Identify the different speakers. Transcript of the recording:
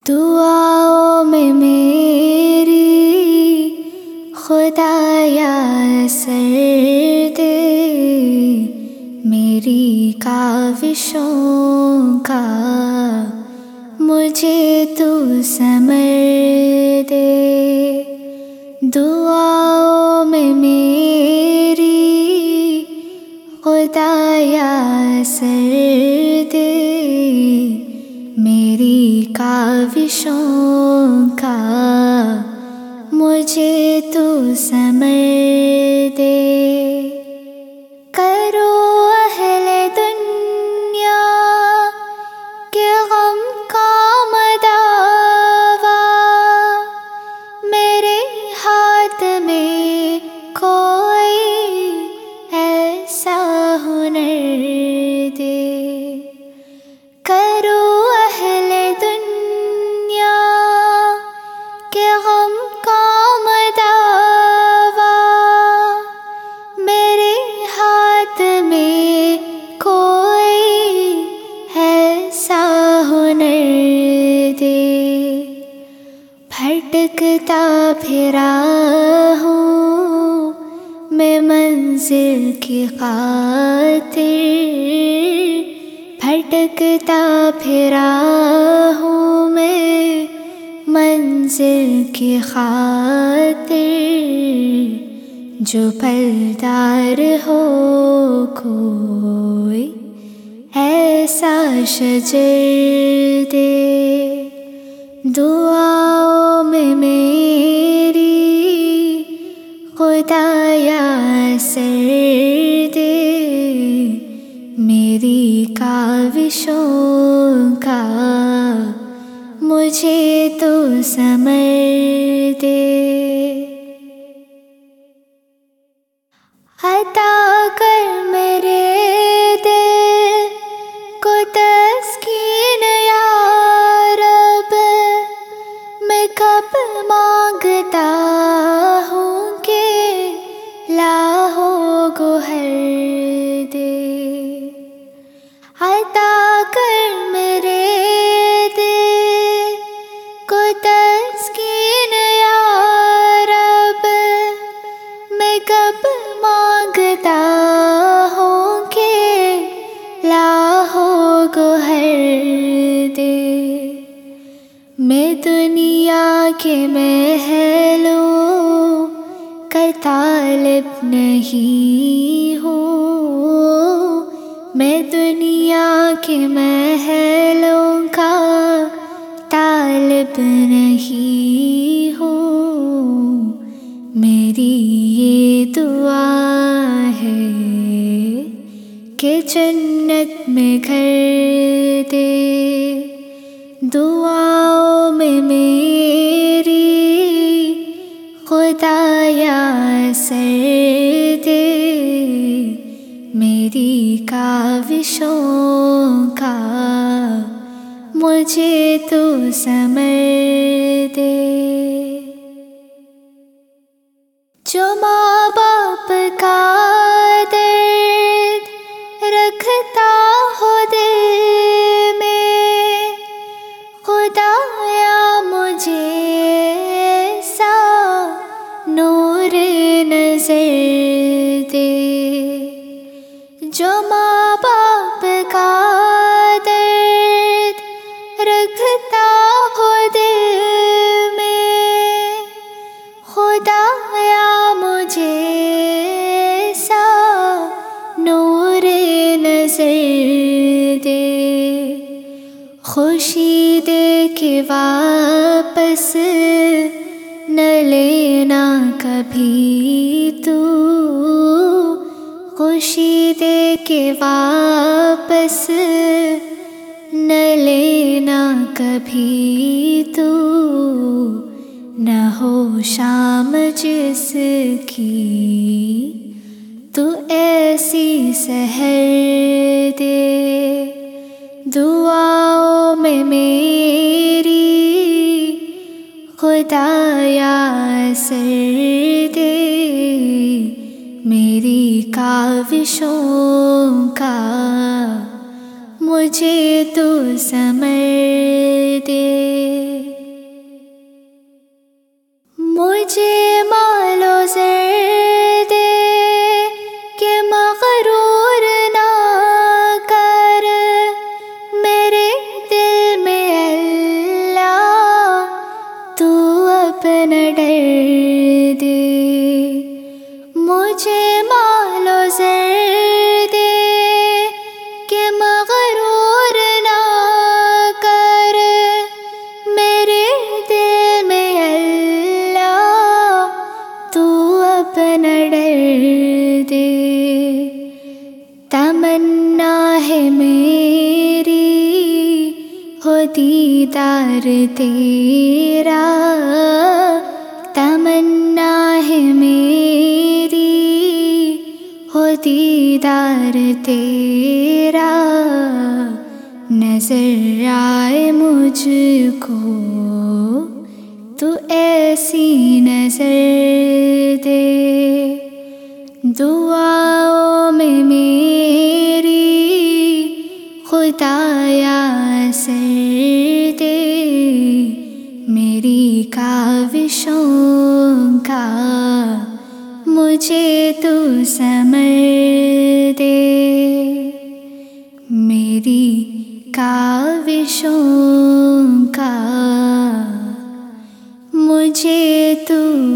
Speaker 1: دعاؤں میں میری خدایا اثر دے، میری کاوشوں کا مجھے تو ثمر دے۔ دعاؤں میں میری خدایا اثر دے، میری کاوشوں کا مجھے تو ثمر دے۔ کرو اہل دنیا کے غم کا مداوا، میرے ہاتھ میں کوئی ایسا ہنر دے۔ کرو اہل دنیا کے غم کا مداوا، میرے ہاتھ میں کوئی ایسا ہنر دے۔ بھٹکتا پھرا ہوں میں منزل کی خاطر، بھٹکتا پھرا ہوں میں منزل کی خاطر، جو پلدار ہو کوئی ایسا شجر دے۔ دعاؤں میں میری خدایا اثر دے، میری کاوشوں کا مجھے تو ثمر دے۔ عطا کر میرے دل کو تسکین یا رب، میں کب مانگتا ہوں کہ لاہو گوہر دے۔ عطا کر میرے دل کو تسکین یا رب، میں کب مانگتا ہوں کہ لاہو گوہر دے۔ میں دنیا کے محلوں کا طالب نہیں ہوں، میں دنیا کے محلوں کا طالب نہیں ہوں، میری یہ دعا ہے کہ جنت میں گھر دے۔ دعاؤں میں میری خدایا اثر دے، میری کاوشوں کا مجھے تو ثمر دے۔ جو ماں باپ کا درد رکھتا ہو دل میں، خدایا مجھے ایسا نور نظر دے۔ جو ماں باپ کا درد رکھتا ہو دل میں، خدایا مجھے ایسا نور نظر دے۔ خوشی دے کے واپس نہ لینا کبھی تو، خوشی دے کے واپس نہ لینا کبھی تو، نہ ہو شام جس کی تو ایسی سحر دے۔ دعاؤں میں میری خدایا اثر دے، میری کاوشوں کا مجھے تو ثمر دے۔ دیدار تیرا تمنا ہے میری، ہو دیدار تیرا، نظر آئے مجھ کو تو ایسی نظر دے، دعاؤں میں میری خدایا اثر دے، میری کاوشوں کا مجھے تو ثمر دے، میری کاوشوں کا مجھے تو